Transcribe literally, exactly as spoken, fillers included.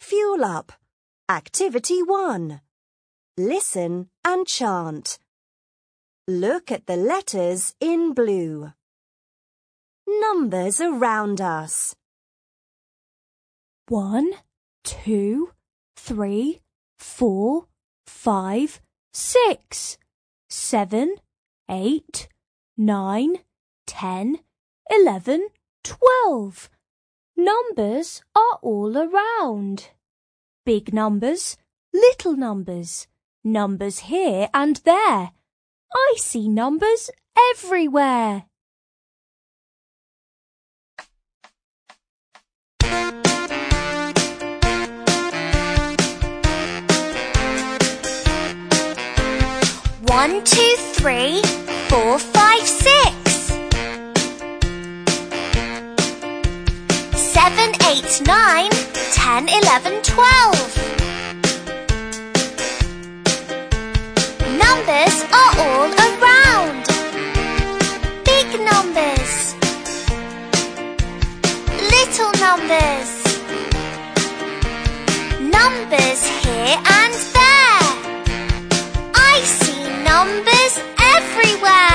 Fuel up. Activity one. Listen and chant. Look at the letters in blue. Numbers around us. One, two, three, four, five, six, seven, eight, nine, ten, eleven, twelve. Numbers are all around. Big numbers, little numbers, numbers here and there. I see numbers everywhere. One, two, three, four, five, six. Seven, eight, nine, ten, eleven, twelve. Numbers are all around. Big numbers, little numbers, numbers here and there. I see numbers everywhere.